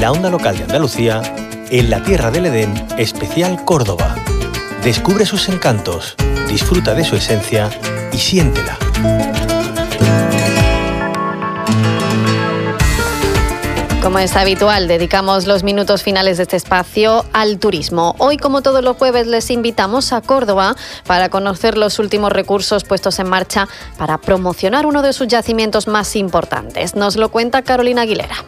la onda local de Andalucía, en la Tierra del Edén, especial Córdoba. Descubre sus encantos, disfruta de su esencia y siéntela. Como es habitual, dedicamos los minutos finales de este espacio al turismo. Hoy, como todos los jueves, les invitamos a Córdoba para conocer los últimos recursos puestos en marcha para promocionar uno de sus yacimientos más importantes. Nos lo cuenta Carolina Aguilera.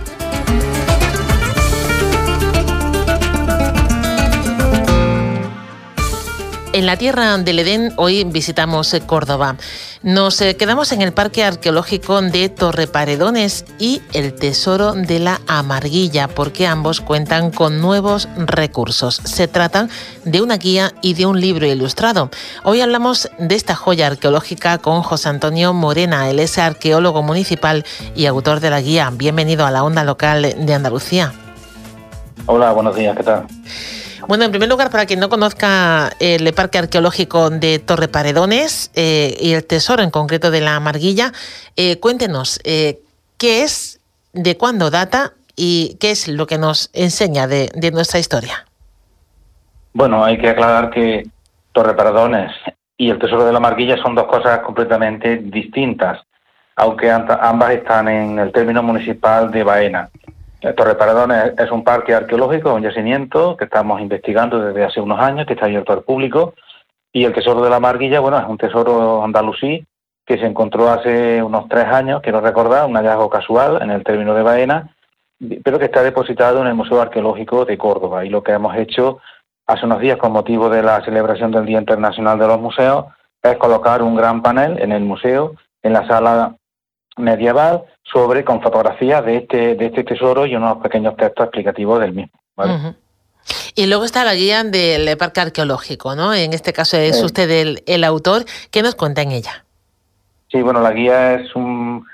En la Tierra del Edén hoy visitamos Córdoba. Nos quedamos en el Parque Arqueológico de Torreparedones y el Tesoro de la Amarguilla, porque ambos cuentan con nuevos recursos. Se trata de una guía y de un libro ilustrado. Hoy hablamos de esta joya arqueológica con José Antonio Morena. Él es arqueólogo municipal y autor de la guía. Bienvenido a la onda local de Andalucía. Hola, buenos días, ¿qué tal? Bueno, en primer lugar, para quien no conozca el Parque Arqueológico de Torreparedones y el tesoro en concreto de la Amarguilla, cuéntenos qué es, de cuándo data y qué es lo que nos enseña de nuestra historia. Bueno, hay que aclarar que Torreparedones y el tesoro de la Amarguilla son dos cosas completamente distintas, aunque ambas están en el término municipal de Baena. Torreparedones es un parque arqueológico, un yacimiento que estamos investigando desde hace unos años, que está abierto al público, y el tesoro de la Amarguilla, bueno, es un tesoro andalusí que se encontró hace unos 3 años, quiero recordar, un hallazgo casual en el término de Baena, pero que está depositado en el Museo Arqueológico de Córdoba. Y lo que hemos hecho hace unos días, con motivo de la celebración del Día Internacional de los Museos, es colocar un gran panel en el museo, en la sala medieval, con fotografías de este tesoro y unos pequeños textos explicativos del mismo, ¿vale? Uh-huh. Y luego está la guía del Parque Arqueológico, ¿no? En este caso es usted el autor. ¿Qué nos cuenta en ella? Sí, bueno, la guía es un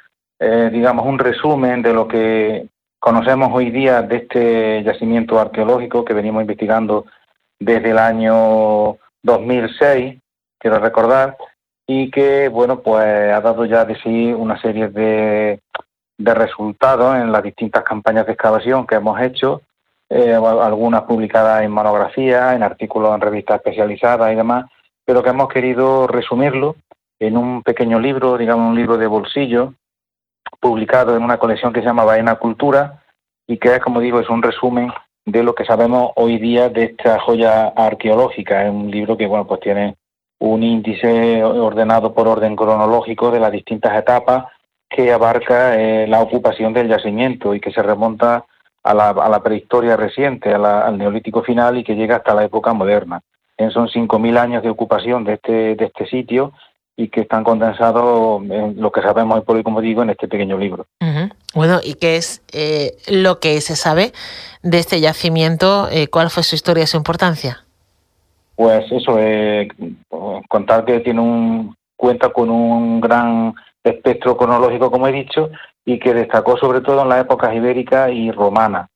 resumen de lo que conocemos hoy día de este yacimiento arqueológico que venimos investigando desde el año 2006, quiero recordar, y que, bueno, pues ha dado ya de sí una serie de resultados en las distintas campañas de excavación que hemos hecho, algunas publicadas en monografías, en artículos en revistas especializadas y demás, pero que hemos querido resumirlo en un pequeño libro, digamos un libro de bolsillo, publicado en una colección que se llama Baena Cultura, y que es, como digo, es un resumen de lo que sabemos hoy día de esta joya arqueológica. Es un libro que, bueno, pues tiene un índice ordenado por orden cronológico de las distintas etapas que abarca la ocupación del yacimiento y que se remonta a la prehistoria reciente, al neolítico final, y que llega hasta la época moderna. Son 5.000 años de ocupación de este sitio y que están condensados en lo que sabemos hoy por hoy, como digo, en este pequeño libro. Uh-huh. Bueno, ¿y qué es lo que se sabe de este yacimiento? ¿Cuál fue su historia y su importancia? Pues eso, contar que cuenta con un gran espectro cronológico, como he dicho, y que destacó sobre todo en las épocas ibérica y romana.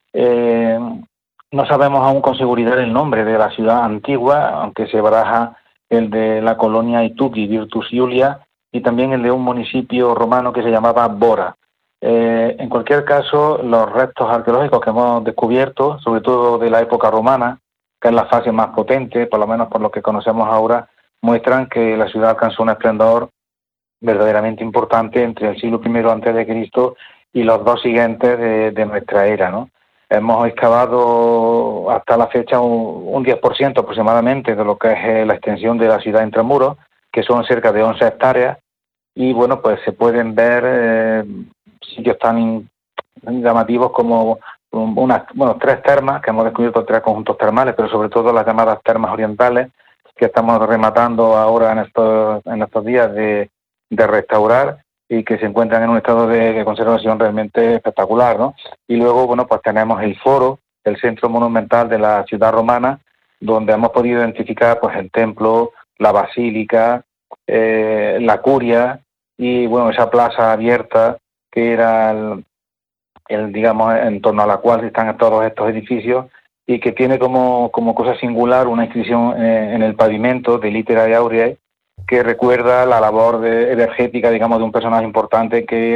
No sabemos aún con seguridad el nombre de la ciudad antigua, aunque se baraja el de la colonia Ituqui, Virtus Iulia, y también el de un municipio romano que se llamaba Bora. En cualquier caso, los restos arqueológicos que hemos descubierto, sobre todo de la época romana, que es la fase más potente, por lo menos por lo que conocemos ahora, muestran que la ciudad alcanzó un esplendor verdaderamente importante entre el siglo I a.C. y los 2 siguientes de nuestra era, ¿no? Hemos excavado hasta la fecha un 10% aproximadamente de lo que es la extensión de la ciudad intramuros, que son cerca de 11 hectáreas, y bueno, pues se pueden ver sitios tan llamativos como 3 termas, que hemos descubierto 3 conjuntos termales, pero sobre todo las llamadas termas orientales, que estamos rematando ahora en estos días de restaurar y que se encuentran en un estado de conservación realmente espectacular, ¿no? Y luego, bueno, pues tenemos el foro, el centro monumental de la ciudad romana, donde hemos podido identificar pues el templo, la basílica, la curia y, bueno, esa plaza abierta que era digamos, en torno a la cual están todos estos edificios, y que tiene como cosa singular una inscripción en el pavimento de Literae Aureae, que recuerda la labor energética, digamos, de un personaje importante que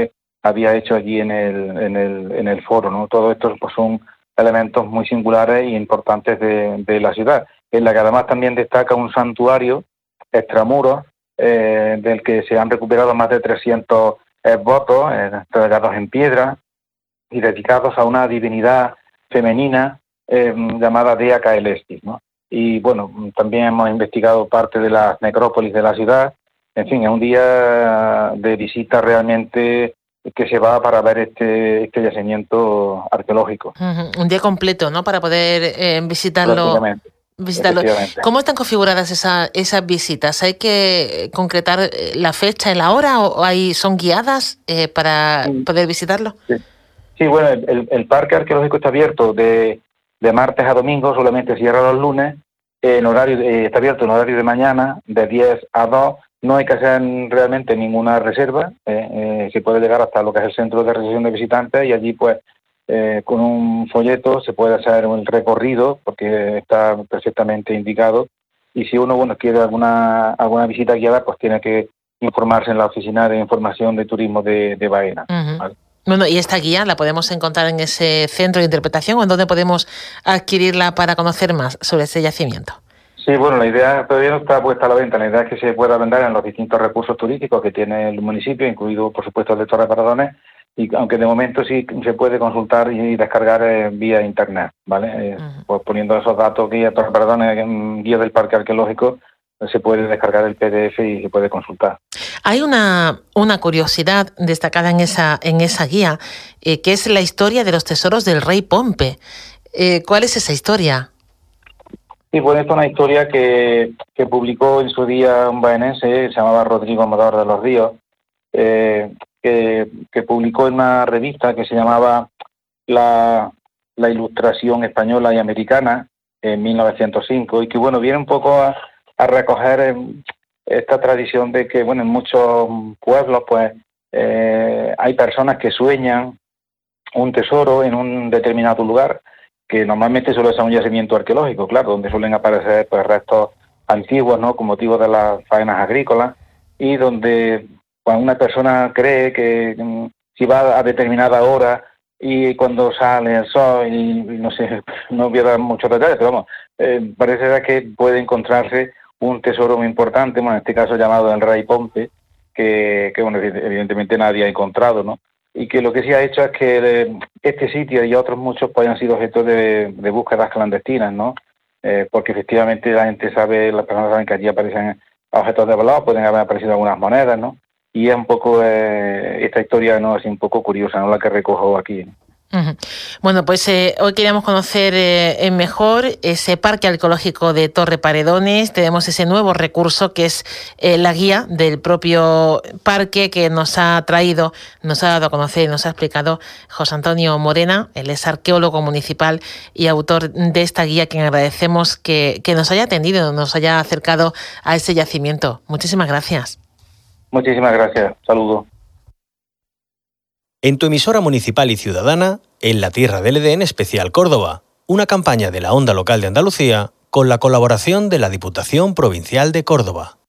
había hecho allí en el foro, ¿no? Todo esto pues son elementos muy singulares e importantes de la ciudad, en la que además también destaca un santuario extramuros, del que se han recuperado más de 300 votos, tallados en piedra y dedicados a una divinidad femenina llamada Dea Caelestis, ¿no? Y bueno, también hemos investigado parte de las necrópolis de la ciudad. En fin, es un día de visita realmente que se va para ver este yacimiento arqueológico. Un día completo, ¿no? Para poder visitarlo. ¿Cómo están configuradas esas visitas? ¿Hay que concretar la fecha y la hora o son guiadas para poder visitarlo? Sí, bueno, el parque arqueológico está abierto de martes a domingo, solamente cierra los lunes. Está abierto en horario de mañana, de 10 a 2. No hay que hacer realmente ninguna reserva. Se puede llegar hasta lo que es el centro de recepción de visitantes y allí pues con un folleto se puede hacer un recorrido porque está perfectamente indicado, y si uno quiere alguna visita guiada pues tiene que informarse en la oficina de información de turismo de Baena. ¿Vale? Bueno, y esta guía la podemos encontrar en ese centro de interpretación, ¿o en dónde podemos adquirirla para conocer más sobre ese yacimiento? Sí, bueno, la idea todavía no está puesta a la venta. La idea es que se pueda vender en los distintos recursos turísticos que tiene el municipio, incluido por supuesto el de Torreparadones, y aunque de momento sí se puede consultar y descargar vía internet, ¿vale? Pues poniendo esos datos guía Torreparadones, guía del parque arqueológico, se puede descargar el PDF y se puede consultar. Hay una curiosidad destacada en esa guía, que es la historia de los tesoros del rey Pompe. ¿Cuál es esa historia? Sí, pues esta es una historia que publicó en su día un baenense, se llamaba Rodrigo Amador de los Ríos, que publicó en una revista que se llamaba La Ilustración Española y Americana en 1905, y que viene un poco a recoger esta tradición de que en muchos pueblos pues hay personas que sueñan un tesoro en un determinado lugar, que normalmente suele ser un yacimiento arqueológico, claro, donde suelen aparecer pues restos antiguos, ¿no?, con motivo de las faenas agrícolas, y donde pues, una persona cree que si va a determinada hora y cuando sale el sol, y no sé, no voy a dar muchos detalles, pero parece que puede encontrarse un tesoro muy importante, en este caso llamado el Rey Pompe, que evidentemente nadie ha encontrado, ¿no? Y que lo que sí ha hecho es que este sitio y otros muchos pues han sido objeto de búsquedas clandestinas, ¿no? Porque efectivamente las personas saben que allí aparecen objetos de valor, pueden haber aparecido algunas monedas, ¿no? Y es un poco esta historia, ¿no?, es un poco curiosa, ¿no?, la que recojo aquí, ¿no? Bueno, pues hoy queríamos conocer mejor ese parque arqueológico de Torreparedones. Tenemos ese nuevo recurso que es la guía del propio parque que nos ha dado a conocer y nos ha explicado José Antonio Morena. Él es arqueólogo municipal y autor de esta guía, a quien agradecemos que nos haya atendido, nos haya acercado a ese yacimiento. Muchísimas gracias. Muchísimas gracias. Saludos. En tu emisora municipal y ciudadana, en la Tierra del Edén Especial Córdoba, una campaña de la Onda Local de Andalucía con la colaboración de la Diputación Provincial de Córdoba.